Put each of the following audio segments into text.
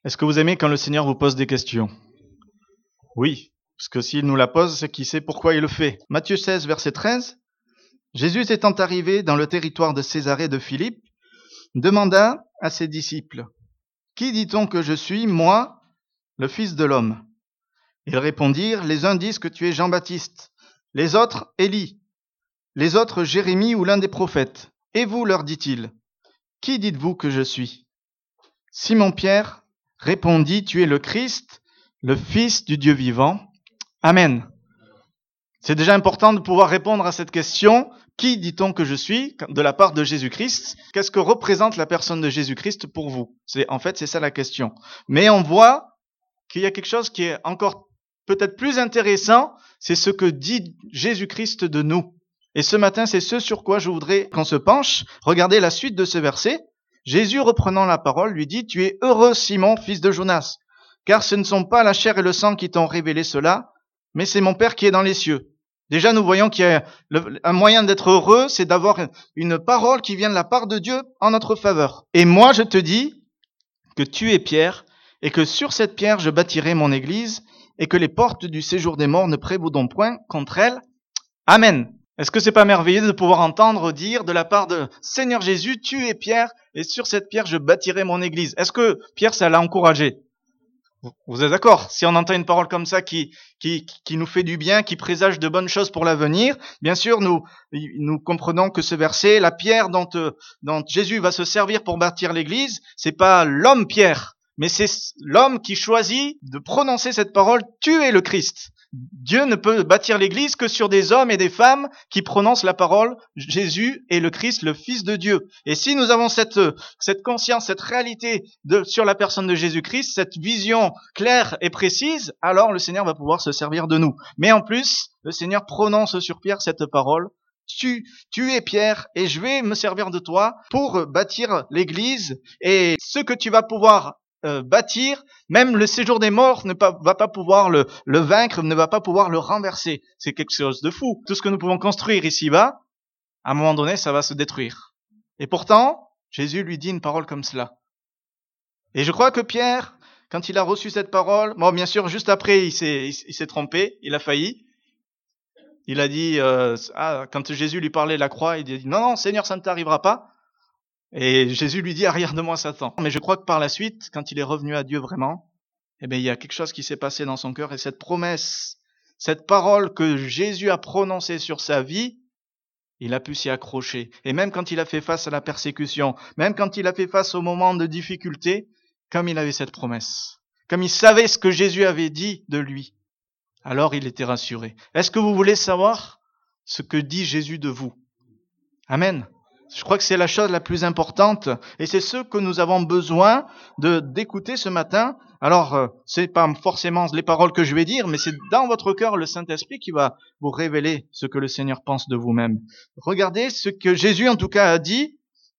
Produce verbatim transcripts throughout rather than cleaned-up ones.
Est-ce que vous aimez quand le Seigneur vous pose des questions? Oui, parce que s'il nous la pose, c'est qu'il sait pourquoi il le fait. Matthieu seize, verset treize. Jésus étant arrivé dans le territoire de Césarée de Philippe, demanda à ses disciples, « Qui dit-on que je suis, moi, le Fils de l'homme ?» Ils répondirent, « Les uns disent que tu es Jean-Baptiste, les autres Élie, les autres Jérémie ou l'un des prophètes. Et vous, leur dit-il, qui dites-vous que je suis ?» Simon-Pierre répondit, « Tu es le Christ, le Fils du Dieu vivant. » Amen. C'est déjà important de pouvoir répondre à cette question. Qui dit-on que je suis de la part de Jésus-Christ? Qu'est-ce que représente la personne de Jésus-Christ pour vous? C'est, en fait, c'est ça la question. Mais on voit qu'il y a quelque chose qui est encore peut-être plus intéressant, c'est ce que dit Jésus-Christ de nous. Et ce matin, c'est ce sur quoi je voudrais qu'on se penche. Regardez la suite de ce verset. Jésus, reprenant la parole, lui dit, « Tu es heureux, Simon, fils de Jonas, car ce ne sont pas la chair et le sang qui t'ont révélé cela, mais c'est mon Père qui est dans les cieux. » Déjà, nous voyons qu'il y a le, un moyen d'être heureux, c'est d'avoir une parole qui vient de la part de Dieu en notre faveur. « Et moi, je te dis que tu es Pierre, et que sur cette pierre, je bâtirai mon église, et que les portes du séjour des morts ne prévaudront point contre elle. Amen. » Est-ce que c'est pas merveilleux de pouvoir entendre dire de la part de Seigneur Jésus, tu es Pierre, et sur cette pierre, je bâtirai mon église. Est-ce que Pierre, ça l'a encouragé? Vous êtes d'accord? Si on entend une parole comme ça qui, qui, qui nous fait du bien, qui présage de bonnes choses pour l'avenir, bien sûr, nous, nous comprenons que ce verset, la pierre dont, dont Jésus va se servir pour bâtir l'église, c'est pas l'homme Pierre, mais c'est l'homme qui choisit de prononcer cette parole, tu es le Christ. Dieu ne peut bâtir l'église que sur des hommes et des femmes qui prononcent la parole, Jésus est le Christ, le Fils de Dieu. Et si nous avons cette, cette conscience, cette réalité de, sur la personne de Jésus-Christ, cette vision claire et précise, alors le Seigneur va pouvoir se servir de nous. Mais en plus, le Seigneur prononce sur Pierre cette parole, tu, tu es Pierre et je vais me servir de toi pour bâtir l'église et ce que tu vas pouvoir Euh, bâtir, même le séjour des morts ne pas, va pas pouvoir le, le vaincre, ne va pas pouvoir le renverser. C'est quelque chose de fou. Tout ce que nous pouvons construire ici-bas, à un moment donné, ça va se détruire. Et pourtant, Jésus lui dit une parole comme cela. Et je crois que Pierre, quand il a reçu cette parole, bon, bien sûr, juste après, il s'est, il, il s'est trompé, il a failli. Il a dit, euh, ah, quand Jésus lui parlait de la croix, il dit, non, non, Seigneur, ça ne t'arrivera pas. Et Jésus lui dit, arrière de moi, Satan. Mais je crois que par la suite, quand il est revenu à Dieu vraiment, eh bien, il y a quelque chose qui s'est passé dans son cœur et cette promesse, cette parole que Jésus a prononcée sur sa vie, il a pu s'y accrocher. Et même quand il a fait face à la persécution, même quand il a fait face aux moments de difficulté, comme il avait cette promesse, comme il savait ce que Jésus avait dit de lui, alors il était rassuré. Est-ce que vous voulez savoir ce que dit Jésus de vous? Amen. Je crois que c'est la chose la plus importante et c'est ce que nous avons besoin de d'écouter ce matin. Alors, euh, c'est pas forcément les paroles que je vais dire, mais c'est dans votre cœur le Saint-Esprit qui va vous révéler ce que le Seigneur pense de vous-même. Regardez ce que Jésus, en tout cas, a dit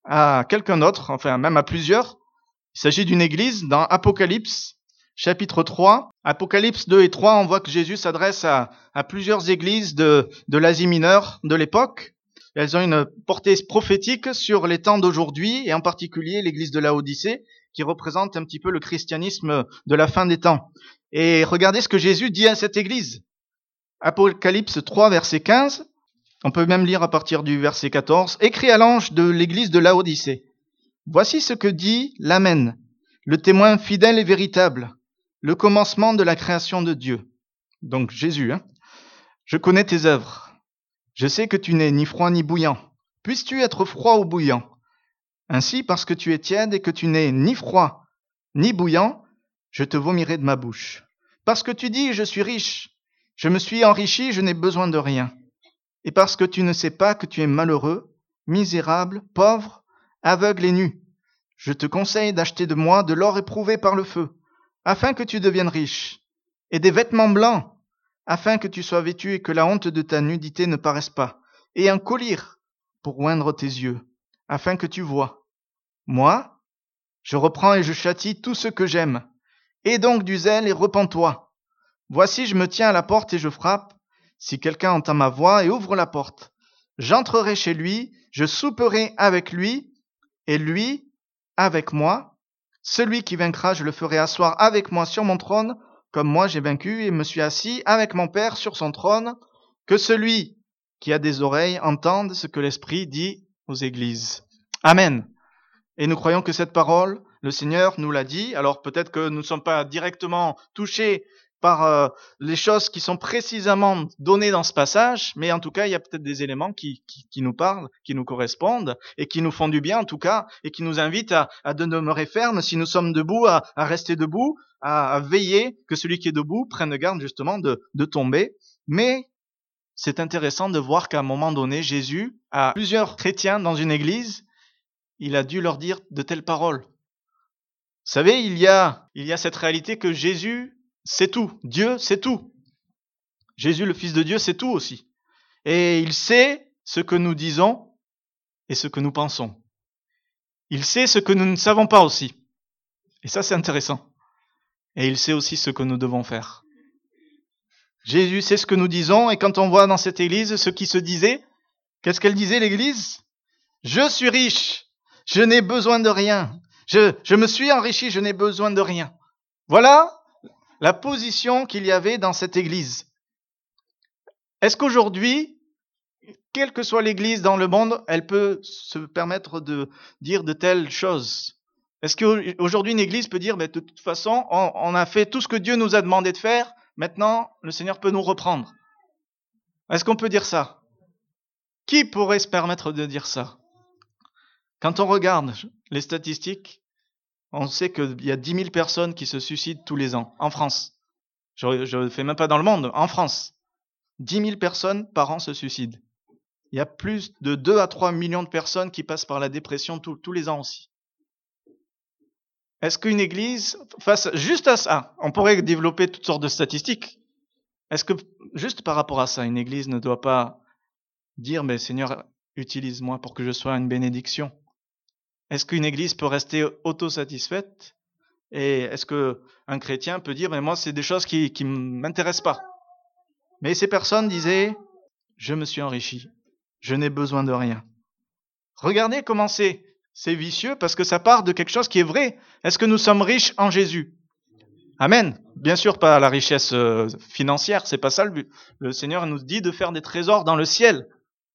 à quelqu'un d'autre, enfin même à plusieurs. Il s'agit d'une église dans Apocalypse, chapitre trois. Apocalypse deux et trois, on voit que Jésus s'adresse à, à plusieurs églises de, de l'Asie mineure de l'époque. Elles ont une portée prophétique sur les temps d'aujourd'hui, et en particulier l'église de Laodicée, qui représente un petit peu le christianisme de la fin des temps. Et regardez ce que Jésus dit à cette église. Apocalypse trois, verset quinze, on peut même lire à partir du verset quatorze, « Écrit à l'ange de l'église de Laodicée. Voici ce que dit l'Amen, le témoin fidèle et véritable, le commencement de la création de Dieu. » Donc Jésus, hein. « Je connais tes œuvres. Je sais que tu n'es ni froid ni bouillant. Puisses-tu être froid ou bouillant? Ainsi, parce que tu es tiède et que tu n'es ni froid ni bouillant, je te vomirai de ma bouche. Parce que tu dis, je suis riche, je me suis enrichi, je n'ai besoin de rien. Et parce que tu ne sais pas que tu es malheureux, misérable, pauvre, aveugle et nu, je te conseille d'acheter de moi de l'or éprouvé par le feu, afin que tu deviennes riche, et des vêtements blancs, afin que tu sois vêtu et que la honte de ta nudité ne paraisse pas, et un collier pour oindre tes yeux, afin que tu vois. Moi, je reprends et je châtie tout ce que j'aime. Aie donc du zèle et repens-toi. Voici, je me tiens à la porte et je frappe. Si quelqu'un entend ma voix et ouvre la porte, j'entrerai chez lui, je souperai avec lui, et lui avec moi. Celui qui vaincra, je le ferai asseoir avec moi sur mon trône, comme moi j'ai vaincu et me suis assis avec mon Père sur son trône. Que celui qui a des oreilles entende ce que l'Esprit dit aux églises. Amen. Et nous croyons que cette parole, le Seigneur nous l'a dit. Alors peut-être que nous ne sommes pas directement touchés par euh, les choses qui sont précisément données dans ce passage, mais en tout cas, il y a peut-être des éléments qui, qui, qui nous parlent, qui nous correspondent, et qui nous font du bien en tout cas, et qui nous invitent à, à demeurer fermes si nous sommes debout, à, à rester debout, à, à veiller que celui qui est debout prenne garde justement de, de tomber. Mais c'est intéressant de voir qu'à un moment donné, Jésus, à plusieurs chrétiens dans une église, il a dû leur dire de telles paroles. Vous savez, il y a, il y a cette réalité que Jésus, c'est tout. Dieu, c'est tout. Jésus, le Fils de Dieu, c'est tout aussi. Et il sait ce que nous disons et ce que nous pensons. Il sait ce que nous ne savons pas aussi. Et ça, c'est intéressant. Et il sait aussi ce que nous devons faire. Jésus sait ce que nous disons, et quand on voit dans cette église ce qui se disait, qu'est-ce qu'elle disait l'église ? Je suis riche, je n'ai besoin de rien. Je, je me suis enrichi, je n'ai besoin de rien. Voilà la position qu'il y avait dans cette église. Est-ce qu'aujourd'hui, quelle que soit l'église dans le monde, elle peut se permettre de dire de telles choses ? Est-ce qu'aujourd'hui une église peut dire, mais de toute façon, on, on a fait tout ce que Dieu nous a demandé de faire, maintenant le Seigneur peut nous reprendre ? Est-ce qu'on peut dire ça ? Qui pourrait se permettre de dire ça ? Quand on regarde les statistiques, on sait qu'il y a dix mille personnes qui se suicident tous les ans, en France. Je ne fais même pas dans le monde, en France. dix mille personnes par an se suicident. Il y a plus de deux à trois millions de personnes qui passent par la dépression tous, tous les ans aussi. Est-ce qu'une église, face juste à ça, on pourrait développer toutes sortes de statistiques. Est-ce que, juste par rapport à ça, une église ne doit pas dire, mais Seigneur, utilise-moi pour que je sois une bénédiction ? Est-ce qu'une église peut rester autosatisfaite ? Et est-ce qu'un chrétien peut dire, mais moi, c'est des choses qui ne m'intéressent pas. Mais ces personnes disaient, je me suis enrichi, je n'ai besoin de rien. Regardez comment c'est, c'est vicieux, parce que ça part de quelque chose qui est vrai. Est-ce que nous sommes riches en Jésus ? Amen. Bien sûr, pas la richesse euh, financière, c'est pas ça le but. Le Seigneur nous dit de faire des trésors dans le ciel.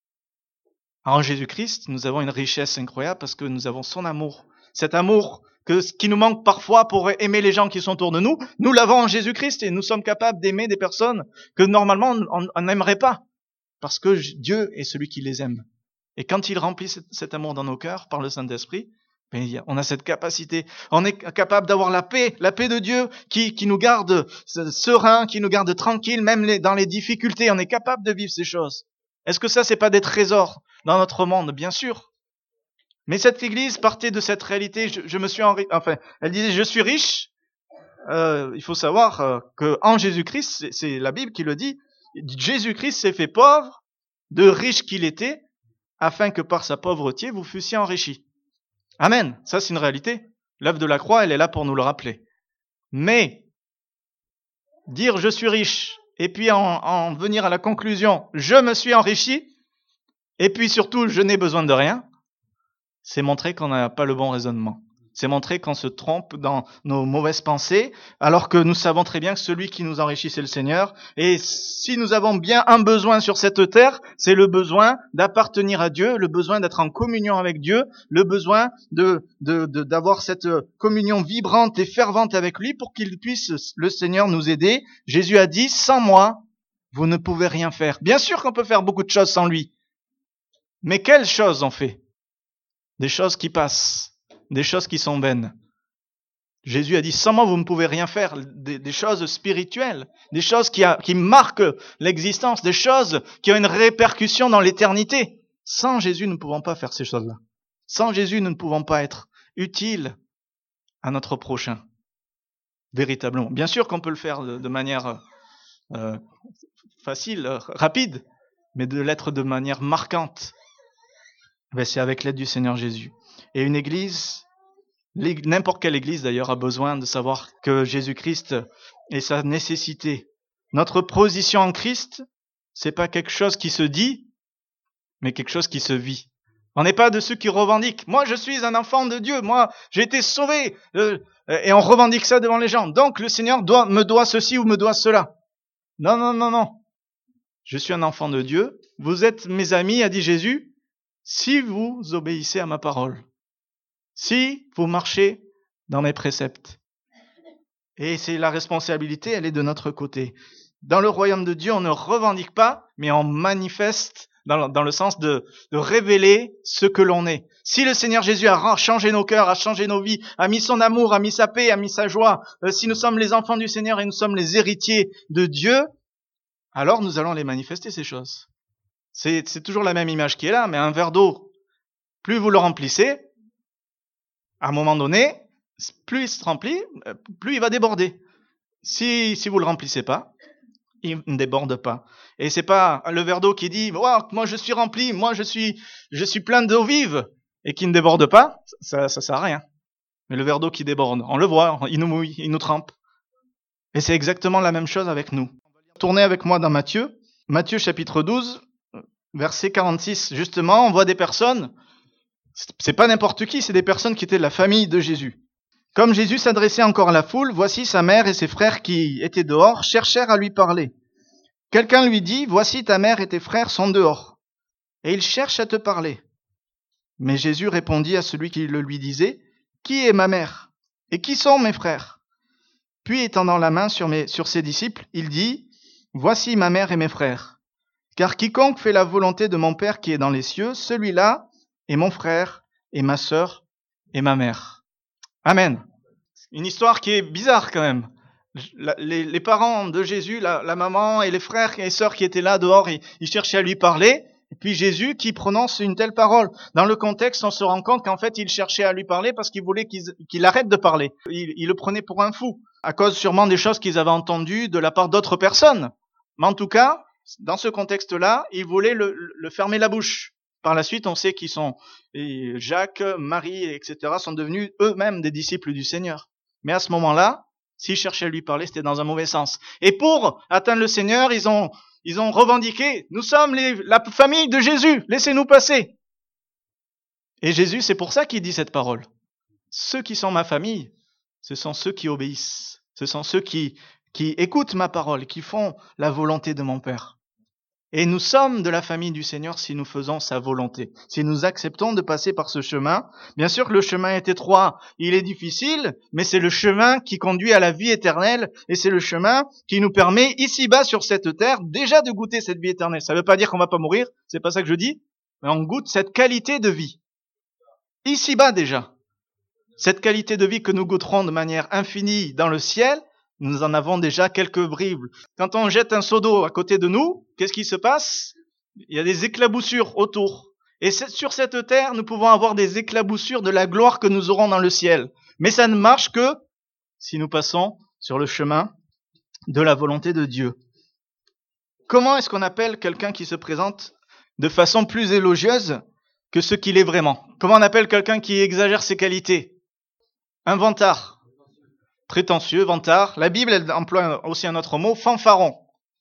En Jésus-Christ, nous avons une richesse incroyable parce que nous avons son amour. Cet amour que, qui nous manque parfois pour aimer les gens qui sont autour de nous, nous l'avons en Jésus-Christ et nous sommes capables d'aimer des personnes que normalement on n'aimerait pas. Parce que Dieu est celui qui les aime. Et quand il remplit cet, cet amour dans nos cœurs par le Saint-Esprit, ben, on a cette capacité. On est capable d'avoir la paix, la paix de Dieu qui, qui nous garde sereins, qui nous garde tranquilles, même les, dans les difficultés. On est capable de vivre ces choses. Est-ce que ça, c'est pas des trésors dans notre monde ? Bien sûr. Mais cette église partait de cette réalité. Je, je me suis enri... enfin, elle disait, je suis riche. Euh, il faut savoir euh, que en Jésus-Christ, c'est, c'est la Bible qui le dit. Jésus-Christ s'est fait pauvre, de riche qu'il était, afin que par sa pauvreté vous fussiez enrichis. Amen. Ça, c'est une réalité. L'œuvre de la croix, elle est là pour nous le rappeler. Mais dire je suis riche, et puis en, en venir à la conclusion, je me suis enrichi, et puis surtout, je n'ai besoin de rien, c'est montrer qu'on n'a pas le bon raisonnement. C'est montrer qu'on se trompe dans nos mauvaises pensées, alors que nous savons très bien que celui qui nous enrichit, c'est le Seigneur. Et si nous avons bien un besoin sur cette terre, c'est le besoin d'appartenir à Dieu, le besoin d'être en communion avec Dieu, le besoin de, de, de, d'avoir cette communion vibrante et fervente avec lui pour qu'il puisse, le Seigneur, nous aider. Jésus a dit, sans moi, vous ne pouvez rien faire. Bien sûr qu'on peut faire beaucoup de choses sans lui. Mais quelles choses on fait ? Des choses qui passent. Des choses qui sont vaines. Jésus a dit, sans moi, vous ne pouvez rien faire. Des, des choses spirituelles, des choses qui, a, qui marquent l'existence, des choses qui ont une répercussion dans l'éternité. Sans Jésus, nous ne pouvons pas faire ces choses-là. Sans Jésus, nous ne pouvons pas être utiles à notre prochain. Véritablement. Bien sûr qu'on peut le faire de, de manière euh, facile, rapide, mais de l'être de manière marquante. Ben, c'est avec l'aide du Seigneur Jésus. Et une église, n'importe quelle église d'ailleurs, a besoin de savoir que Jésus-Christ est sa nécessité. Notre position en Christ, c'est pas quelque chose qui se dit, mais quelque chose qui se vit. On n'est pas de ceux qui revendiquent. Moi, je suis un enfant de Dieu. Moi, j'ai été sauvé. Euh, et on revendique ça devant les gens. Donc, le Seigneur doit, me doit ceci ou me doit cela. Non, non, non, non. Je suis un enfant de Dieu. Vous êtes mes amis, a dit Jésus, si vous obéissez à ma parole. Si vous marchez dans mes préceptes. Et c'est la responsabilité, elle est de notre côté. Dans le royaume de Dieu, on ne revendique pas, mais on manifeste dans le, dans le sens de, de révéler ce que l'on est. Si le Seigneur Jésus a changé nos cœurs, a changé nos vies, a mis son amour, a mis sa paix, a mis sa joie, euh, si nous sommes les enfants du Seigneur et nous sommes les héritiers de Dieu, alors nous allons les manifester, ces choses. C'est, c'est toujours la même image qui est là, mais un verre d'eau, plus vous le remplissez, à un moment donné, plus il se remplit, plus il va déborder. Si, si vous le remplissez pas, il ne déborde pas. Et c'est pas le verre d'eau qui dit wow, moi je suis rempli, moi je suis je suis plein d'eau vive et qui ne déborde pas, ça ça sert à rien. Mais le verre d'eau qui déborde, on le voit, il nous mouille, il nous trempe. Et c'est exactement la même chose avec nous. Tournez avec moi dans Matthieu, Matthieu chapitre douze, verset quarante-six. Justement, on voit des personnes, c'est pas n'importe qui, c'est des personnes qui étaient de la famille de Jésus. Comme Jésus s'adressait encore à la foule, voici sa mère et ses frères qui étaient dehors cherchèrent à lui parler. Quelqu'un lui dit, voici ta mère et tes frères sont dehors, et ils cherchent à te parler. Mais Jésus répondit à celui qui le lui disait, qui est ma mère? Et qui sont mes frères? Puis étendant la main sur, mes, sur ses disciples, il dit, voici ma mère et mes frères. Car quiconque fait la volonté de mon Père qui est dans les cieux, celui-là est mon frère et ma sœur et ma mère. Amen. Une histoire qui est bizarre quand même. Les, les parents de Jésus, la, la maman et les frères et les sœurs qui étaient là dehors, ils, ils cherchaient à lui parler. Et puis Jésus qui prononce une telle parole. Dans le contexte, on se rend compte qu'en fait, il cherchait à lui parler parce qu'il voulait qu'il, qu'il arrête de parler. Il, il le prenait pour un fou, à cause sûrement des choses qu'ils avaient entendues de la part d'autres personnes. Mais en tout cas, dans ce contexte-là, il voulait le, le fermer la bouche. Par la suite, on sait qu'ils sont, et Jacques, Marie, et cetera, sont devenus eux-mêmes des disciples du Seigneur. Mais à ce moment-là, s'ils cherchaient à lui parler, c'était dans un mauvais sens. Et pour atteindre le Seigneur, ils ont, ils ont revendiqué, nous sommes les, la famille de Jésus, laissez-nous passer. Et Jésus, c'est pour ça qu'il dit cette parole. Ceux qui sont ma famille, ce sont ceux qui obéissent. Ce sont ceux qui, qui écoutent ma parole, qui font la volonté de mon Père. Et nous sommes de la famille du Seigneur si nous faisons sa volonté, si nous acceptons de passer par ce chemin. Bien sûr que le chemin est étroit, il est difficile, mais c'est le chemin qui conduit à la vie éternelle et c'est le chemin qui nous permet ici-bas sur cette terre déjà de goûter cette vie éternelle. Ça ne veut pas dire qu'on va pas mourir, c'est pas ça que je dis, mais on goûte cette qualité de vie. Ici-bas déjà. Cette qualité de vie que nous goûterons de manière infinie dans le ciel, nous en avons déjà quelques bribes. Quand on jette un seau d'eau à côté de nous, qu'est-ce qui se passe? Il y a des éclaboussures autour. Et sur cette terre, nous pouvons avoir des éclaboussures de la gloire que nous aurons dans le ciel. Mais ça ne marche que si nous passons sur le chemin de la volonté de Dieu. Comment est-ce qu'on appelle quelqu'un qui se présente de façon plus élogieuse que ce qu'il est vraiment? Comment on appelle quelqu'un qui exagère ses qualités? Un vantard. Prétentieux, vantard. La Bible, elle emploie aussi un autre mot, fanfaron.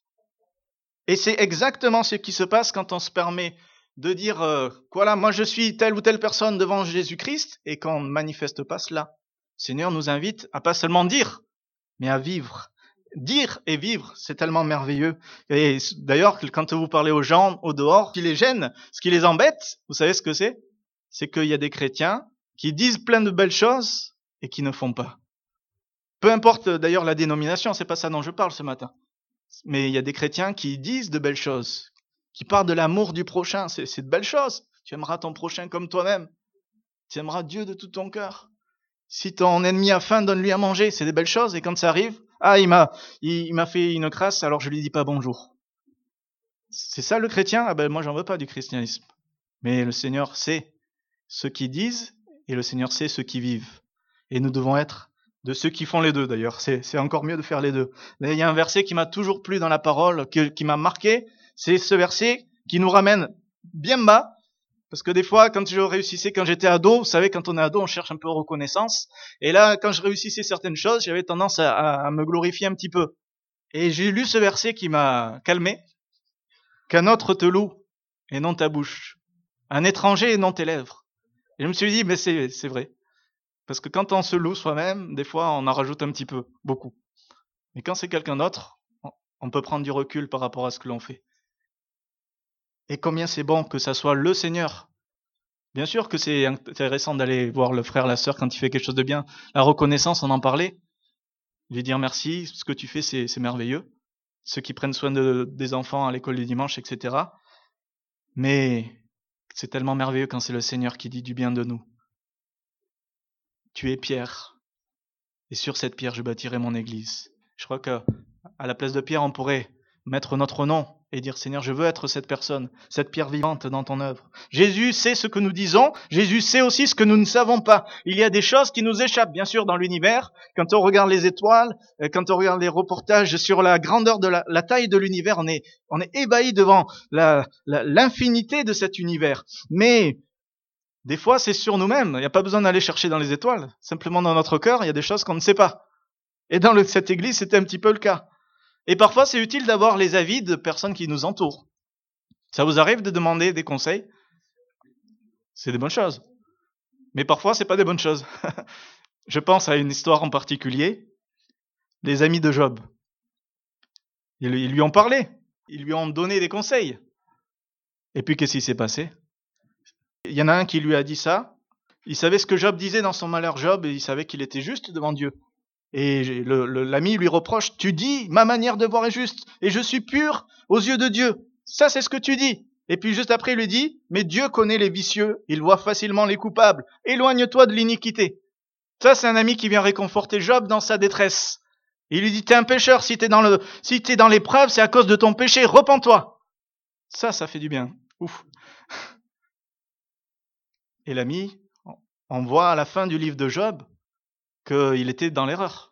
Et c'est exactement ce qui se passe quand on se permet de dire, euh, voilà, moi je suis telle ou telle personne devant Jésus-Christ, et qu'on ne manifeste pas cela. Le Seigneur nous invite à pas seulement dire, mais à vivre. Dire et vivre, c'est tellement merveilleux. Et d'ailleurs, quand vous parlez aux gens au dehors, ce qui les gêne, ce qui les embête, vous savez ce que c'est? C'est qu'il y a des chrétiens qui disent plein de belles choses et qui ne font pas. Peu importe d'ailleurs la dénomination, c'est pas ça dont je parle ce matin. Mais il y a des chrétiens qui disent de belles choses, qui parlent de l'amour du prochain, c'est, c'est de belles choses. Tu aimeras ton prochain comme toi-même. Tu aimeras Dieu de tout ton cœur. Si ton ennemi a faim, donne-lui à manger, c'est des belles choses. Et quand ça arrive, ah, il m'a, il, il m'a fait une crasse, alors je lui dis pas bonjour. C'est ça le chrétien? Ah ben moi j'en veux pas du christianisme. Mais le Seigneur sait ceux qui disent et le Seigneur sait ceux qui vivent. Et nous devons être de ceux qui font les deux d'ailleurs, c'est, c'est encore mieux de faire les deux. Mais il y a un verset qui m'a toujours plu dans la parole, que, qui m'a marqué, c'est ce verset qui nous ramène bien bas, parce que des fois, quand je réussissais, quand j'étais ado, vous savez, quand on est ado, on cherche un peu reconnaissance, et là, quand je réussissais certaines choses, j'avais tendance à, à, à me glorifier un petit peu. Et j'ai lu ce verset qui m'a calmé, qu'un autre te loue, et non ta bouche. Un étranger et non tes lèvres. Et je me suis dit, mais c'est, c'est vrai. Parce que quand on se loue soi-même, des fois, on en rajoute un petit peu, beaucoup. Mais quand c'est quelqu'un d'autre, on peut prendre du recul par rapport à ce que l'on fait. Et combien c'est bon que ça soit le Seigneur. Bien sûr que c'est intéressant d'aller voir le frère, la sœur quand il fait quelque chose de bien. La reconnaissance, on en parlait. Lui dire merci, ce que tu fais, c'est, c'est merveilleux. Ceux qui prennent soin de, des enfants à l'école du dimanche, et cetera. Mais c'est tellement merveilleux quand c'est le Seigneur qui dit du bien de nous. Tu es Pierre, et sur cette pierre je bâtirai mon église. Je crois que à la place de Pierre, on pourrait mettre notre nom et dire Seigneur, je veux être cette personne, cette pierre vivante dans ton œuvre. Jésus sait ce que nous disons, Jésus sait aussi ce que nous ne savons pas. Il y a des choses qui nous échappent, bien sûr, dans l'univers. Quand on regarde les étoiles, quand on regarde les reportages sur la grandeur de la, la taille de l'univers, on est, on est ébahi devant la, la, l'infinité de cet univers. Mais des fois, c'est sur nous-mêmes. Il n'y a pas besoin d'aller chercher dans les étoiles. Simplement dans notre cœur, il y a des choses qu'on ne sait pas. Et dans le, cette église, c'était un petit peu le cas. Et parfois, c'est utile d'avoir les avis de personnes qui nous entourent. Ça vous arrive de demander des conseils? C'est des bonnes choses. Mais parfois, c'est pas des bonnes choses. Je pense à une histoire en particulier. Les amis de Job. Ils, ils lui ont parlé. Ils lui ont donné des conseils. Et puis, qu'est-ce qui s'est passé? Il y en a un qui lui a dit ça. Il savait ce que Job disait dans son malheur, Job, et il savait qu'il était juste devant Dieu. Et le, le, l'ami lui reproche, tu dis, ma manière de voir est juste, et je suis pur aux yeux de Dieu. Ça, c'est ce que tu dis. Et puis juste après, il lui dit, mais Dieu connaît les vicieux, il voit facilement les coupables. Éloigne-toi de l'iniquité. Ça, c'est un ami qui vient réconforter Job dans sa détresse. Il lui dit, t'es un pécheur, si t'es dans le, si t'es dans l'épreuve, c'est à cause de ton péché, repens-toi. Ça, ça fait du bien. Ouf. Et l'ami, on voit à la fin du livre de Job qu'il était dans l'erreur.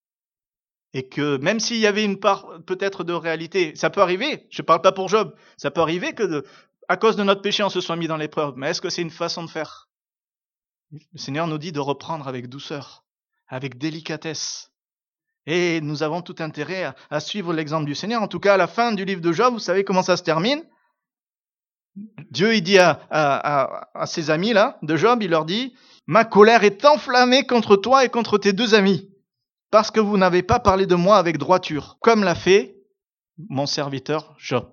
Et que même s'il y avait une part peut-être de réalité, ça peut arriver, je ne parle pas pour Job, ça peut arriver que de, à cause de notre péché on se soit mis dans l'épreuve, mais est-ce que c'est une façon de faire? Le Seigneur nous dit de reprendre avec douceur, avec délicatesse. Et nous avons tout intérêt à, à suivre l'exemple du Seigneur. En tout cas, à la fin du livre de Job, vous savez comment ça se termine? Dieu, il dit à, à, à, à ses amis là, de Job, il leur dit, ma colère est enflammée contre toi et contre tes deux amis, parce que vous n'avez pas parlé de moi avec droiture, comme l'a fait mon serviteur Job.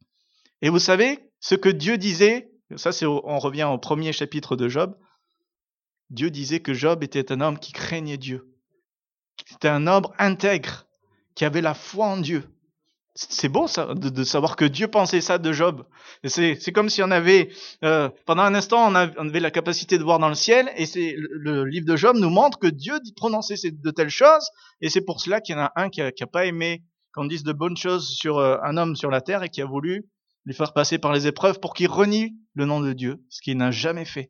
Et vous savez, ce que Dieu disait, ça c'est, au, on revient au premier chapitre de Job, Dieu disait que Job était un homme qui craignait Dieu. C'était un homme intègre, qui avait la foi en Dieu. C'est beau ça, de, de savoir que Dieu pensait ça de Job. Et c'est, c'est comme si on avait, euh, pendant un instant, on, a, on avait la capacité de voir dans le ciel, et c'est le, le livre de Job nous montre que Dieu dit prononcer ces, de telles choses, et c'est pour cela qu'il y en a un qui a, qui a pas aimé qu'on dise de bonnes choses sur euh, un homme sur la terre, et qui a voulu lui faire passer par les épreuves pour qu'il renie le nom de Dieu, ce qu'il n'a jamais fait.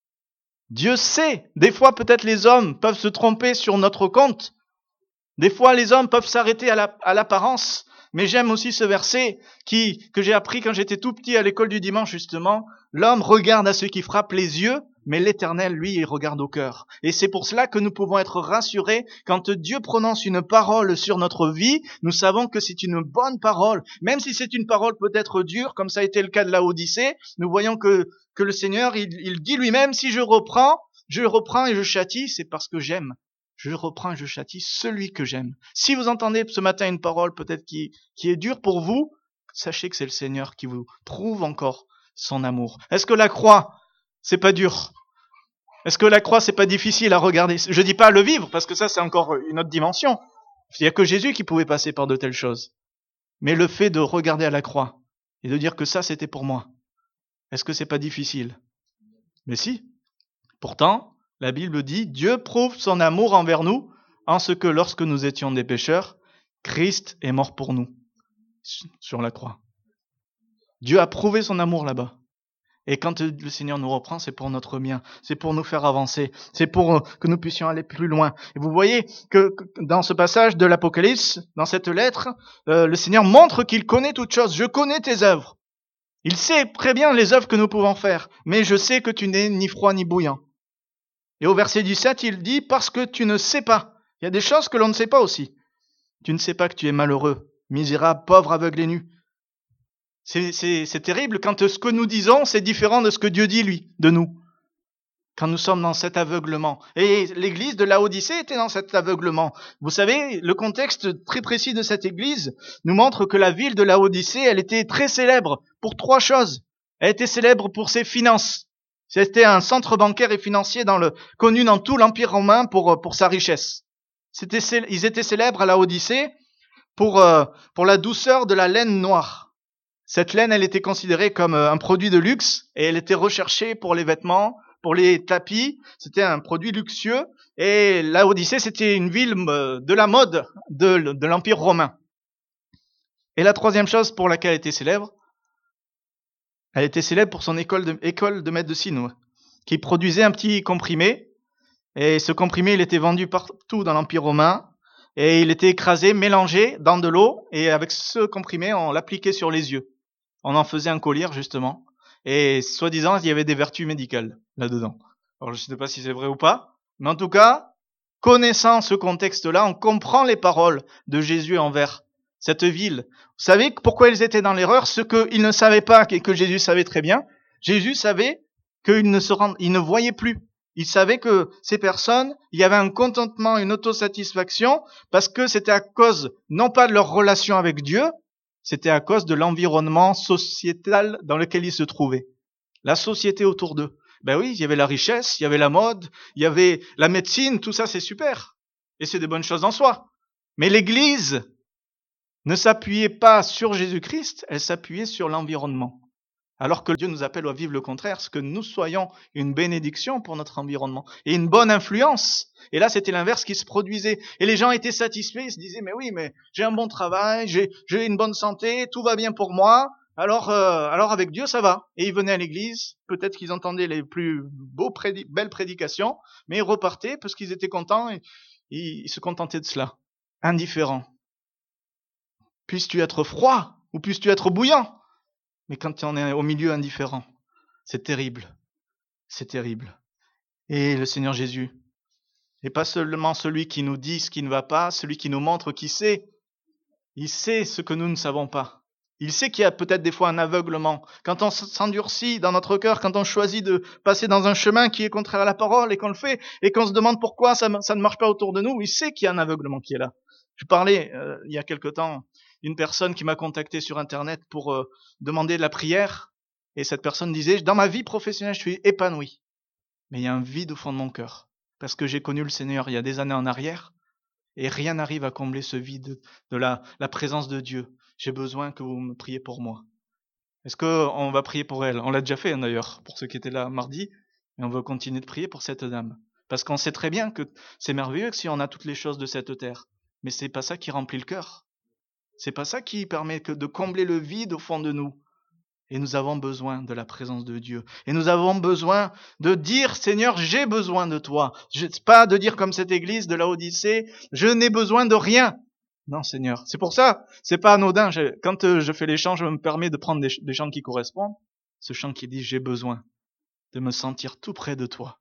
Dieu sait, des fois peut-être les hommes peuvent se tromper sur notre compte, des fois les hommes peuvent s'arrêter à, la, à l'apparence. Mais j'aime aussi ce verset qui, que j'ai appris quand j'étais tout petit à l'école du dimanche justement. L'homme regarde à ce qui frappe les yeux, mais l'Éternel, lui, il regarde au cœur. Et c'est pour cela que nous pouvons être rassurés quand Dieu prononce une parole sur notre vie. Nous savons que c'est une bonne parole. Même si c'est une parole peut-être dure, comme ça a été le cas de la Odyssée, nous voyons que, que le Seigneur, il, il dit lui-même, si je reprends, je reprends et je châtie, c'est parce que j'aime. Je reprends et je châtie celui que j'aime. Si vous entendez ce matin une parole peut-être qui, qui est dure pour vous, sachez que c'est le Seigneur qui vous prouve encore son amour. Est-ce que la croix, c'est pas dur? Est-ce que la croix, c'est pas difficile à regarder? Je dis pas à le vivre, parce que ça, c'est encore une autre dimension. Il n'y a que Jésus qui pouvait passer par de telles choses. Mais le fait de regarder à la croix et de dire que ça, c'était pour moi, est-ce que c'est pas difficile? Mais si. Pourtant, la Bible dit, Dieu prouve son amour envers nous en ce que lorsque nous étions des pécheurs, Christ est mort pour nous sur la croix. Dieu a prouvé son amour là-bas. Et quand le Seigneur nous reprend, c'est pour notre bien, c'est pour nous faire avancer, c'est pour que nous puissions aller plus loin. Et vous voyez que dans ce passage de l'Apocalypse, dans cette lettre, euh, le Seigneur montre qu'il connaît toutes choses. Je connais tes œuvres. Il sait très bien les œuvres que nous pouvons faire, mais je sais que tu n'es ni froid ni bouillant. Et au verset dix-sept, il dit, parce que tu ne sais pas. Il y a des choses que l'on ne sait pas aussi. Tu ne sais pas que tu es malheureux, misérable, pauvre, aveugle et nu. C'est, c'est, c'est terrible quand ce que nous disons, c'est différent de ce que Dieu dit, lui, de nous. Quand nous sommes dans cet aveuglement. Et l'église de Laodicée était dans cet aveuglement. Vous savez, le contexte très précis de cette église nous montre que la ville de Laodicée, elle était très célèbre pour trois choses. Elle était célèbre pour ses finances. C'était un centre bancaire et financier dans le, connu dans tout l'Empire romain pour, pour sa richesse. C'était, ils étaient célèbres à Laodicée pour, euh, pour la douceur de la laine noire. Cette laine, elle était considérée comme un produit de luxe et elle était recherchée pour les vêtements, pour les tapis. C'était un produit luxueux. Et Laodicée, c'était une ville de la mode de, de l'Empire romain. Et la troisième chose pour laquelle elle était célèbre, elle était célèbre pour son école de, école de médecine, qui produisait un petit comprimé. Et ce comprimé, il était vendu partout dans l'Empire romain. Et il était écrasé, mélangé dans de l'eau. Et avec ce comprimé, on l'appliquait sur les yeux. On en faisait un collier, justement. Et soi-disant, il y avait des vertus médicales là-dedans. Alors, je ne sais pas si c'est vrai ou pas. Mais en tout cas, connaissant ce contexte-là, on comprend les paroles de Jésus envers cette ville. Vous savez pourquoi ils étaient dans l'erreur? Ce qu'ils ne savaient pas et que Jésus savait très bien. Jésus savait qu'ils ne se rend... ils ne voyaient plus. Il savait que ces personnes, il y avait un contentement, une autosatisfaction, parce que c'était à cause, non pas de leur relation avec Dieu, c'était à cause de l'environnement sociétal dans lequel ils se trouvaient. La société autour d'eux. Ben oui, il y avait la richesse, il y avait la mode, il y avait la médecine, tout ça c'est super. Et c'est des bonnes choses en soi. Mais l'Église ne s'appuyait pas sur Jésus-Christ, elle s'appuyait sur l'environnement. Alors que Dieu nous appelle à vivre le contraire, ce que nous soyons une bénédiction pour notre environnement et une bonne influence. Et là, c'était l'inverse qui se produisait. Et les gens étaient satisfaits, ils se disaient, mais oui, mais j'ai un bon travail, j'ai, j'ai une bonne santé, tout va bien pour moi, alors, euh, alors avec Dieu, ça va. Et ils venaient à l'église, peut-être qu'ils entendaient les plus beaux prédi- belles prédications, mais ils repartaient parce qu'ils étaient contents et ils se contentaient de cela. Indifférents. Puisses-tu être froid ou puisses-tu être bouillant? Mais quand on est au milieu indifférent, c'est terrible. C'est terrible. Et le Seigneur Jésus n'est pas seulement celui qui nous dit ce qui ne va pas, celui qui nous montre qui sait. Il sait ce que nous ne savons pas. Il sait qu'il y a peut-être des fois un aveuglement. Quand on s'endurcit dans notre cœur, quand on choisit de passer dans un chemin qui est contraire à la parole et qu'on le fait, et qu'on se demande pourquoi ça, ça ne marche pas autour de nous, il sait qu'il y a un aveuglement qui est là. Je parlais euh, il y a quelque temps d'une personne qui m'a contacté sur Internet pour euh, demander de la prière. Et cette personne disait, dans ma vie professionnelle, je suis épanoui. Mais il y a un vide au fond de mon cœur. Parce que j'ai connu le Seigneur il y a des années en arrière. Et rien n'arrive à combler ce vide de la, la présence de Dieu. J'ai besoin que vous me priez pour moi. Est-ce qu'on va prier pour elle? On l'a déjà fait d'ailleurs, pour ceux qui étaient là mardi. Et on va continuer de prier pour cette dame. Parce qu'on sait très bien que c'est merveilleux que si on a toutes les choses de cette terre. Mais c'est pas ça qui remplit le cœur. C'est pas ça qui permet que de combler le vide au fond de nous. Et nous avons besoin de la présence de Dieu. Et nous avons besoin de dire, Seigneur, j'ai besoin de toi. Je, pas de dire comme cette église de Laodicée, je n'ai besoin de rien. Non, Seigneur. C'est pour ça, c'est pas anodin. Je, quand euh, je fais les chants, je me permets de prendre des, des chants qui correspondent. Ce chant qui dit, j'ai besoin de me sentir tout près de toi.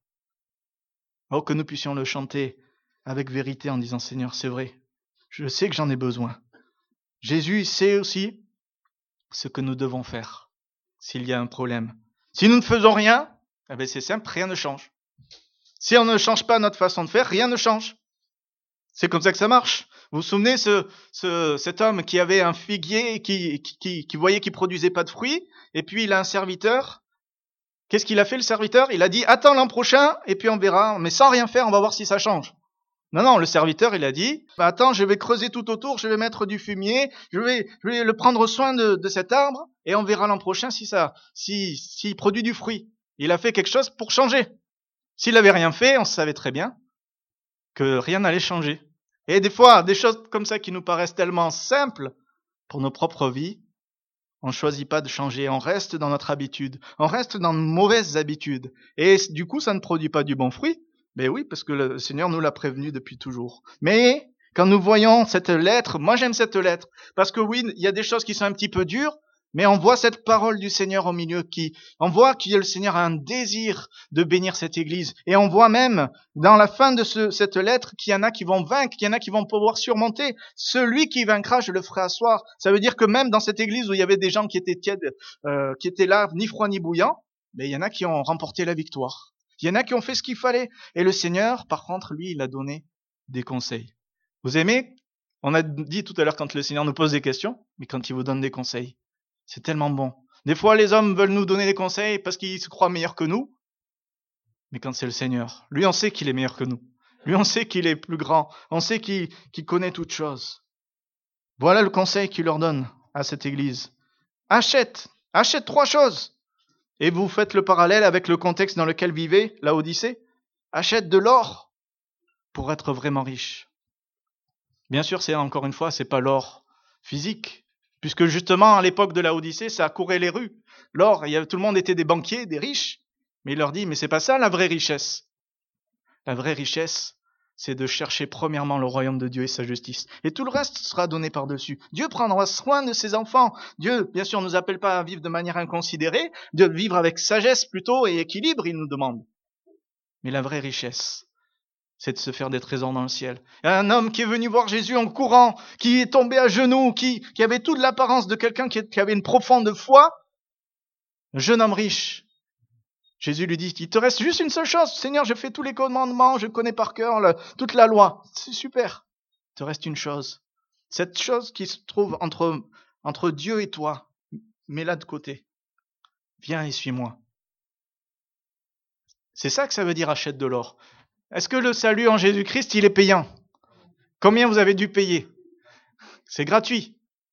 Oh, que nous puissions le chanter avec vérité en disant, Seigneur, c'est vrai. Je sais que j'en ai besoin. Jésus sait aussi ce que nous devons faire s'il y a un problème. Si nous ne faisons rien, eh bien c'est simple, rien ne change. Si on ne change pas notre façon de faire, rien ne change. C'est comme ça que ça marche. Vous vous souvenez ce, ce, cet homme qui avait un figuier et qui, qui, qui, qui voyait qu'il produisait pas de fruits, et puis il a un serviteur. Qu'est-ce qu'il a fait le serviteur? Il a dit attends l'an prochain et puis on verra, mais sans rien faire, on va voir si ça change. Non, non, le serviteur, il a dit, bah, attends, je vais creuser tout autour, je vais mettre du fumier, je vais, je vais le prendre soin de, de cet arbre, et on verra l'an prochain si ça, si, s'il produit du fruit. Il a fait quelque chose pour changer. S'il avait rien fait, on savait très bien que rien n'allait changer. Et des fois, des choses comme ça qui nous paraissent tellement simples pour nos propres vies, on ne choisit pas de changer, on reste dans notre habitude, on reste dans de mauvaises habitudes. Et du coup, ça ne produit pas du bon fruit. Mais oui, parce que le Seigneur nous l'a prévenu depuis toujours. Mais quand nous voyons cette lettre, moi j'aime cette lettre, parce que oui, il y a des choses qui sont un petit peu dures, Mais on voit cette parole du Seigneur au milieu qui, on voit que le Seigneur a un désir de bénir cette église. Et on voit même, dans la fin de ce, cette lettre, qu'il y en a qui vont vaincre, qu'il y en a qui vont pouvoir surmonter. Celui qui vaincra, je le ferai asseoir. Ça veut dire que même dans cette église où il y avait des gens qui étaient tièdes, euh, qui étaient là, ni froid ni bouillant, mais il y en a qui ont remporté la victoire. Il y en a qui ont fait ce qu'il fallait. Et le Seigneur, par contre, lui, il a donné des conseils. Vous aimez? On a dit tout à l'heure quand le Seigneur nous pose des questions, mais quand il vous donne des conseils. C'est tellement bon. Des fois, les hommes veulent nous donner des conseils parce qu'ils se croient meilleurs que nous. Mais quand c'est le Seigneur, lui, on sait qu'il est meilleur que nous. Lui, on sait qu'il est plus grand. On sait qu'il, qu'il connaît toutes choses. Voilà le conseil qu'il leur donne à cette église. Achète. Achète trois choses. Et vous faites le parallèle avec le contexte dans lequel vivait la Odyssée. Achète de l'or pour être vraiment riche. Bien sûr, c'est encore une fois, c'est pas l'or physique. Puisque justement, à l'époque de la Odyssée, ça courait les rues. L'or, il y avait, tout le monde était des banquiers, des riches. Mais il leur dit, mais c'est pas ça la vraie richesse. La vraie richesse, c'est de chercher premièrement le royaume de Dieu et sa justice. Et tout le reste sera donné par-dessus. Dieu prendra soin de ses enfants. Dieu, bien sûr, ne nous appelle pas à vivre de manière inconsidérée, de vivre avec sagesse plutôt et équilibre, il nous demande. Mais la vraie richesse, c'est de se faire des trésors dans le ciel. Il y a un homme qui est venu voir Jésus en courant, qui est tombé à genoux, qui, qui avait toute l'apparence de quelqu'un qui, qui avait une profonde foi. Un jeune homme riche. Jésus lui dit, il te reste juste une seule chose. Seigneur, j'ai fait tous les commandements, je connais par cœur le, toute la loi. C'est super. Il te reste une chose. Cette chose qui se trouve entre, entre Dieu et toi, mets-la de côté. Viens et suis-moi. C'est ça que ça veut dire achète de l'or. Est-ce que le salut en Jésus-Christ, il est payant? Combien vous avez dû payer? C'est gratuit.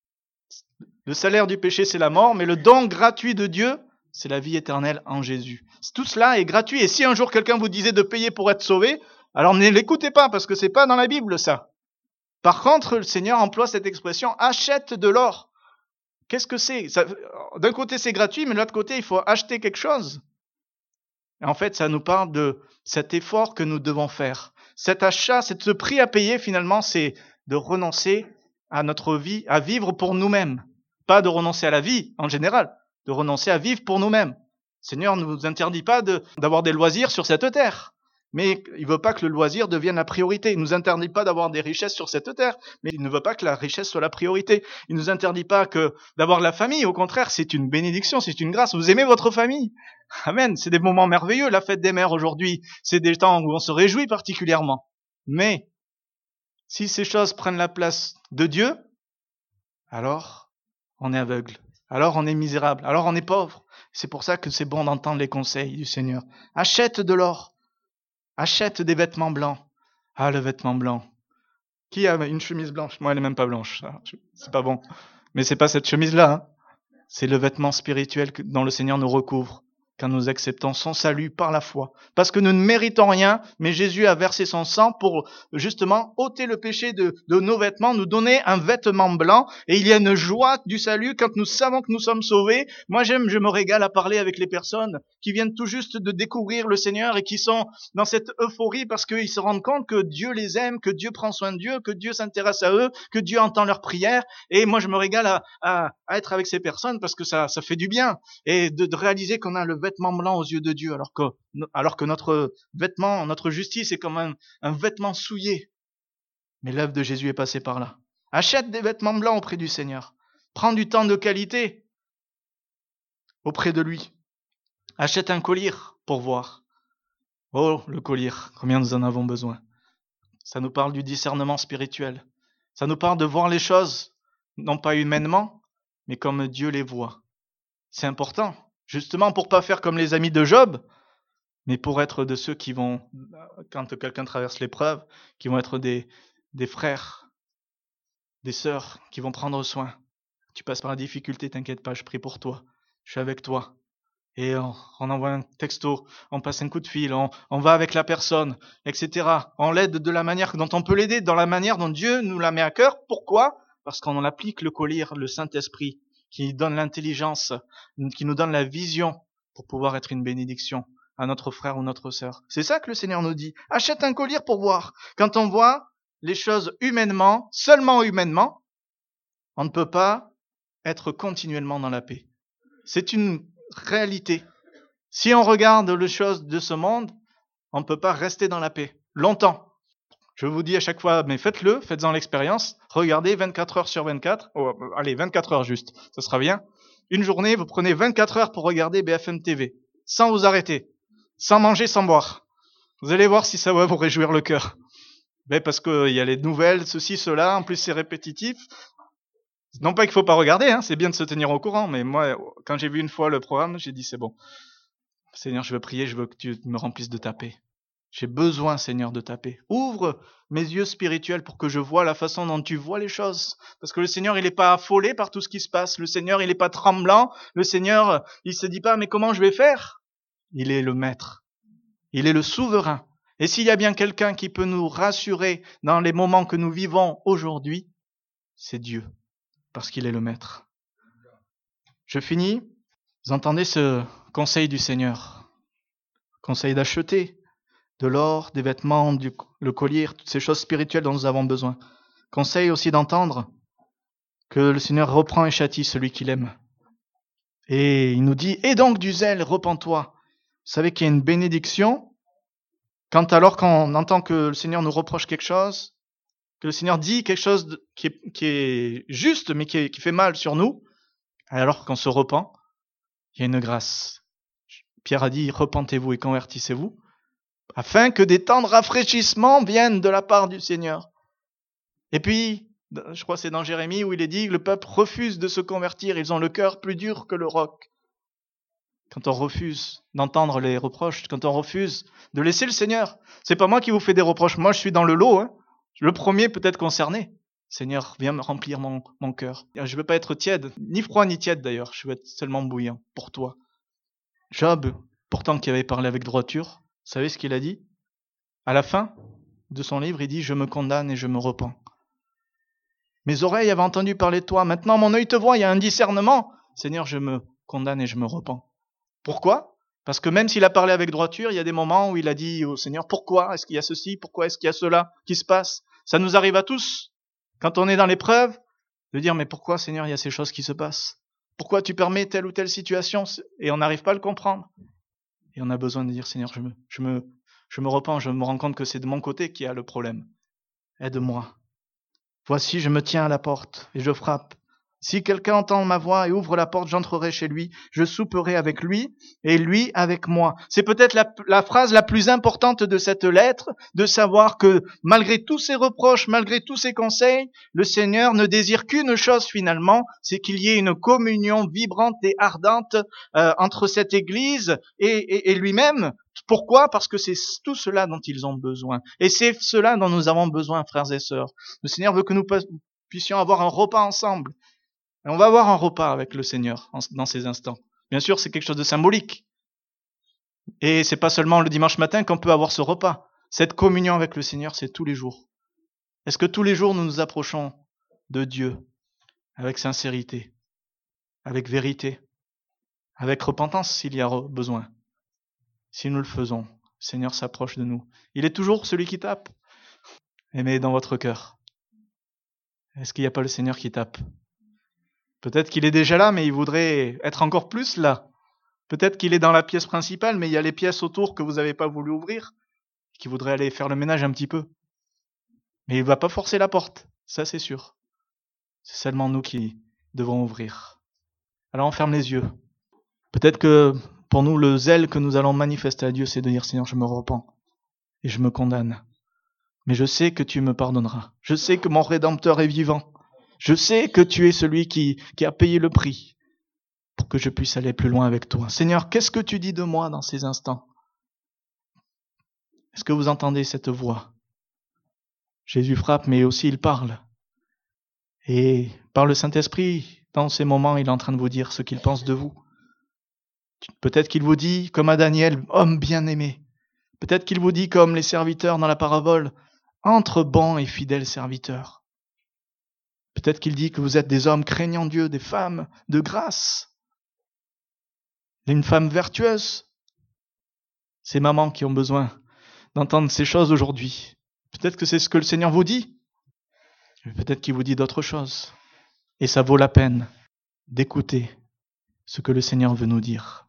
Le salaire du péché, c'est la mort, mais le don gratuit de Dieu, c'est la vie éternelle en Jésus. Tout cela est gratuit. Et si un jour quelqu'un vous disait de payer pour être sauvé, alors ne l'écoutez pas, parce que c'est pas dans la Bible, ça. Par contre, le Seigneur emploie cette expression, achète de l'or. Qu'est-ce que c'est? Ça, d'un côté, c'est gratuit, mais de l'autre côté, il faut acheter quelque chose. En fait, ça nous parle de cet effort que nous devons faire. Cet achat, ce prix à payer, finalement, c'est de renoncer à notre vie, à vivre pour nous-mêmes. Pas de renoncer à la vie, en général, de renoncer à vivre pour nous-mêmes. Le Seigneur ne nous interdit pas de, d'avoir des loisirs sur cette terre. Mais il ne veut pas que le loisir devienne la priorité. Il ne nous interdit pas d'avoir des richesses sur cette terre, mais il ne veut pas que la richesse soit la priorité. Il ne nous interdit pas que d'avoir la famille. Au contraire, c'est une bénédiction, c'est une grâce. Vous aimez votre famille? Amen. C'est des moments merveilleux. La fête des mères aujourd'hui, c'est des temps où on se réjouit particulièrement. Mais si ces choses prennent la place de Dieu, alors on est aveugle. Alors on est misérable. Alors on est pauvre. C'est pour ça que c'est bon d'entendre les conseils du Seigneur. Achète de l'or. Achète des vêtements blancs. Ah, le vêtement blanc. Qui a une chemise blanche? Moi, elle est même pas blanche. C'est pas bon. Mais c'est pas cette chemise-là. Hein. C'est le vêtement spirituel dont le Seigneur nous recouvre quand nous acceptons son salut par la foi. Parce que nous ne méritons rien, mais Jésus a versé son sang pour justement ôter le péché de, de nos vêtements, nous donner un vêtement blanc. Et il y a une joie du salut quand nous savons que nous sommes sauvés. Moi, j'aime, je me régale à parler avec les personnes qui viennent tout juste de découvrir le Seigneur et qui sont dans cette euphorie parce qu'ils se rendent compte que Dieu les aime, que Dieu prend soin d'eux, que Dieu s'intéresse à eux, que Dieu entend leurs prières. Et moi, je me régale à, à, à être avec ces personnes parce que ça, ça fait du bien. Et de, de réaliser qu'on a le vêtement blanc aux yeux de Dieu, alors que, alors que notre vêtement, notre justice est comme un, un vêtement souillé. Mais l'œuvre de Jésus est passée par là. Achète des vêtements blancs auprès du Seigneur. Prends du temps de qualité auprès de lui. Achète un collier pour voir. Oh, le collier, combien nous en avons besoin. Ça nous parle du discernement spirituel. Ça nous parle de voir les choses, non pas humainement, mais comme Dieu les voit. C'est important. Justement pour pas faire comme les amis de Job, mais pour être de ceux qui vont, quand quelqu'un traverse l'épreuve, qui vont être des, des frères, des sœurs, qui vont prendre soin. Tu passes par la difficulté, t'inquiète pas, je prie pour toi, je suis avec toi. Et on, on envoie un texto, on passe un coup de fil, on, on va avec la personne, et cetera. On l'aide de la manière dont on peut l'aider, dans la manière dont Dieu nous la met à cœur. Pourquoi? Parce qu'on applique le collier, le Saint-Esprit, qui donne l'intelligence, qui nous donne la vision pour pouvoir être une bénédiction à notre frère ou notre sœur. C'est ça que le Seigneur nous dit. Achète un collier pour voir. Quand on voit les choses humainement, seulement humainement, on ne peut pas être continuellement dans la paix. C'est une réalité. Si on regarde les choses de ce monde, on ne peut pas rester dans la paix longtemps. Je vous dis à chaque fois, mais faites-le, faites-en l'expérience. Regardez vingt-quatre heures sur vingt-quatre. Oh, allez, vingt-quatre heures juste, ça sera bien. Une journée, vous prenez vingt-quatre heures pour regarder B F M T V, sans vous arrêter, sans manger, sans boire. Vous allez voir si ça va vous réjouir le cœur. Mais parce qu'il y a les nouvelles, ceci, cela, en plus c'est répétitif. Non pas qu'il faut pas regarder, hein, c'est bien de se tenir au courant, mais moi, quand j'ai vu une fois le programme, j'ai dit c'est bon. Seigneur, je veux prier, je veux que tu me remplisses de ta paix. J'ai besoin, Seigneur, de ta paix. Ouvre mes yeux spirituels pour que je vois la façon dont tu vois les choses. Parce que le Seigneur, il n'est pas affolé par tout ce qui se passe. Le Seigneur, il n'est pas tremblant. Le Seigneur, il se dit pas, mais comment je vais faire? Il est le maître. Il est le souverain. Et s'il y a bien quelqu'un qui peut nous rassurer dans les moments que nous vivons aujourd'hui, c'est Dieu. Parce qu'il est le maître. Je finis. Vous entendez ce conseil du Seigneur. Conseil d'acheter de l'or, des vêtements, du, le collier, toutes ces choses spirituelles dont nous avons besoin. Conseil aussi d'entendre que le Seigneur reprend et châtie celui qu'il aime. Et il nous dit, et donc du zèle, repens-toi. Vous savez qu'il y a une bénédiction quand alors qu'on entend que le Seigneur nous reproche quelque chose, que le Seigneur dit quelque chose de, qui, est, qui est juste mais qui, est, qui fait mal sur nous, alors qu'on se repent, il y a une grâce. Pierre a dit, repentez-vous et convertissez-vous, afin que des temps de rafraîchissement viennent de la part du Seigneur. Et puis, je crois que c'est dans Jérémie où il est dit que le peuple refuse de se convertir, ils ont le cœur plus dur que le roc. Quand on refuse d'entendre les reproches, quand on refuse de laisser le Seigneur, c'est pas moi qui vous fais des reproches, moi je suis dans le lot, hein. Le premier peut-être concerné. Seigneur, viens me remplir mon, mon cœur. Je ne veux pas être tiède, ni froid ni tiède d'ailleurs, je veux être seulement bouillant pour toi. Job, pourtant qui avait parlé avec droiture, vous savez ce qu'il a dit? À la fin de son livre, il dit « Je me condamne et je me repens. Mes oreilles avaient entendu parler de toi, maintenant mon œil te voit, il y a un discernement. Seigneur, je me condamne et je me repens. » Pourquoi? Parce que même s'il a parlé avec droiture, il y a des moments où il a dit au Seigneur, pourquoi est-ce qu'il y a ceci, pourquoi est-ce qu'il y a cela qui se passe? Ça nous arrive à tous, quand on est dans l'épreuve, de dire, mais pourquoi Seigneur, il y a ces choses qui se passent? Pourquoi tu permets telle ou telle situation? Et on n'arrive pas à le comprendre. Et on a besoin de dire, Seigneur, je me, je me, je me repens, je me rends compte que c'est de mon côté qu'il y a le problème. Aide-moi. Voici, je me tiens à la porte et je frappe. Si quelqu'un entend ma voix et ouvre la porte, j'entrerai chez lui, je souperai avec lui et lui avec moi. C'est peut-être la, la phrase la plus importante de cette lettre, de savoir que malgré tous ses reproches, malgré tous ses conseils, le Seigneur ne désire qu'une chose finalement, c'est qu'il y ait une communion vibrante et ardente euh, entre cette Église et, et, et lui-même. Pourquoi? Parce que c'est tout cela dont ils ont besoin. Et c'est cela dont nous avons besoin, frères et sœurs. Le Seigneur veut que nous puissions avoir un repas ensemble. Et on va avoir un repas avec le Seigneur dans ces instants. Bien sûr, c'est quelque chose de symbolique. Et c'est pas seulement le dimanche matin qu'on peut avoir ce repas. Cette communion avec le Seigneur, c'est tous les jours. Est-ce que tous les jours nous nous approchons de Dieu avec sincérité, avec vérité, avec repentance s'il y a besoin? Si nous le faisons, le Seigneur s'approche de nous. Il est toujours celui qui tape. Aimez dans votre cœur. Est-ce qu'il n'y a pas le Seigneur qui tape? Peut-être qu'il est déjà là, mais il voudrait être encore plus là. Peut-être qu'il est dans la pièce principale, mais il y a les pièces autour que vous n'avez pas voulu ouvrir, qui voudraient aller faire le ménage un petit peu. Mais il ne va pas forcer la porte, ça c'est sûr. C'est seulement nous qui devons ouvrir. Alors on ferme les yeux. Peut-être que pour nous, le zèle que nous allons manifester à Dieu, c'est de dire, Seigneur, je me repens et je me condamne. Mais je sais que tu me pardonneras. Je sais que mon Rédempteur est vivant. Je sais que tu es celui qui, qui a payé le prix pour que je puisse aller plus loin avec toi. Seigneur, qu'est-ce que tu dis de moi dans ces instants? Est-ce que vous entendez cette voix? Jésus frappe, mais aussi il parle. Et par le Saint-Esprit, dans ces moments, il est en train de vous dire ce qu'il pense de vous. Peut-être qu'il vous dit, comme à Daniel, homme bien-aimé. Peut-être qu'il vous dit, comme les serviteurs dans la parabole, entre bons et fidèles serviteurs. Peut-être qu'il dit que vous êtes des hommes craignant Dieu, des femmes de grâce, une femme vertueuse. Ces mamans qui ont besoin d'entendre ces choses aujourd'hui. Peut-être que c'est ce que le Seigneur vous dit. Peut-être qu'il vous dit d'autres choses. Et ça vaut la peine. d'écouter ce que le Seigneur veut nous dire.